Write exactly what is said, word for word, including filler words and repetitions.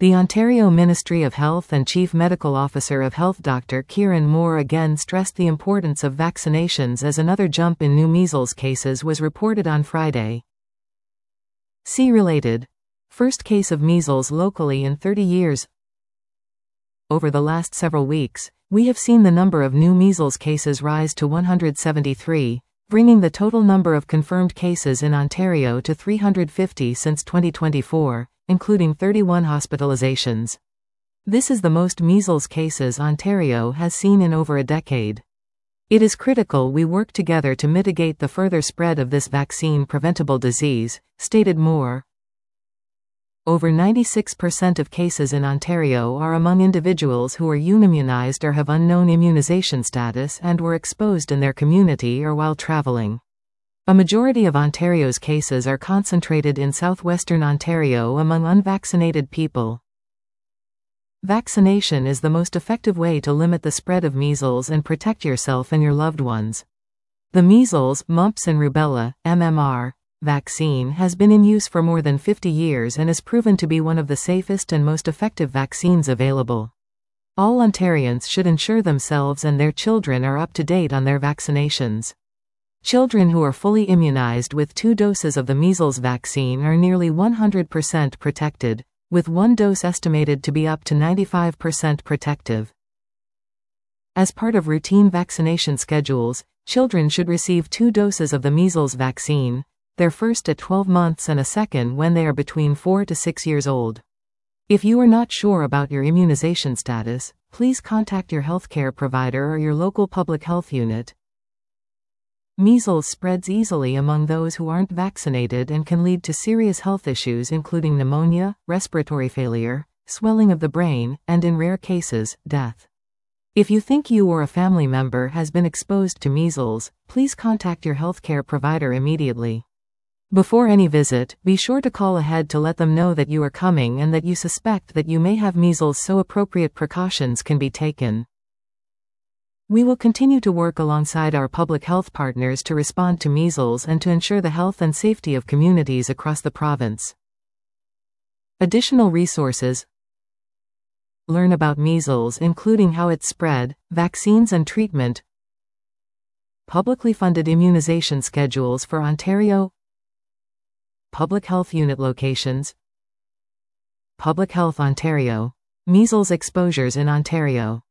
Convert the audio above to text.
The Ontario Ministry of Health and Chief Medical Officer of Health Doctor Kieran Moore again stressed the importance of vaccinations as another jump in new measles cases was reported on Friday. See related. First case of measles locally in thirty years. Over the last several weeks, we have seen the number of new measles cases rise to one hundred seventy-three, bringing the total number of confirmed cases in Ontario to three hundred fifty since twenty twenty-four, including thirty-one hospitalizations. This is the most measles cases Ontario has seen in over a decade. It is critical we work together to mitigate the further spread of this vaccine-preventable disease, stated Moore. Over ninety-six percent of cases in Ontario are among individuals who are unimmunized or have unknown immunization status and were exposed in their community or while traveling. A majority of Ontario's cases are concentrated in southwestern Ontario among unvaccinated people. Vaccination is the most effective way to limit the spread of measles and protect yourself and your loved ones. The measles, mumps and rubella, M M R, vaccine has been in use for more than fifty years and is proven to be one of the safest and most effective vaccines available. All Ontarians should ensure themselves and their children are up to date on their vaccinations. Children who are fully immunized with two doses of the measles vaccine are nearly one hundred percent protected, with one dose estimated to be up to ninety-five percent protective. As part of routine vaccination schedules, children should receive two doses of the measles vaccine, their first at twelve months and a second when they are between four to six years old. If you are not sure about your immunization status, please contact your healthcare provider or your local public health unit. Measles spreads easily among those who aren't vaccinated and can lead to serious health issues including pneumonia, respiratory failure, swelling of the brain, and in rare cases, death. If you think you or a family member has been exposed to measles, please contact your healthcare provider immediately. Before any visit, be sure to call ahead to let them know that you are coming and that you suspect that you may have measles so appropriate precautions can be taken. We will continue to work alongside our public health partners to respond to measles and to ensure the health and safety of communities across the province. Additional resources. Learn about measles including how it spread, vaccines and treatment. Publicly funded immunization schedules for Ontario. Public Health Unit locations. Public Health Ontario. Measles exposures in Ontario.